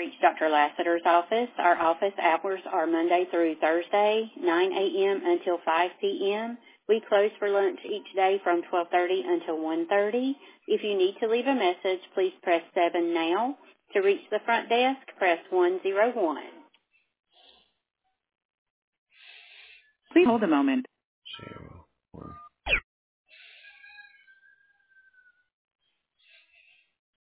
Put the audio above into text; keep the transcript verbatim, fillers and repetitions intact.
reach Doctor Lassiter's office. Our office hours are Monday through Thursday, nine a.m. until five p.m. We close for lunch each day from twelve thirty until one thirty. If you need to leave a message, please press seven now. To reach the front desk, press one zero one. Please hold a moment. Zero, one.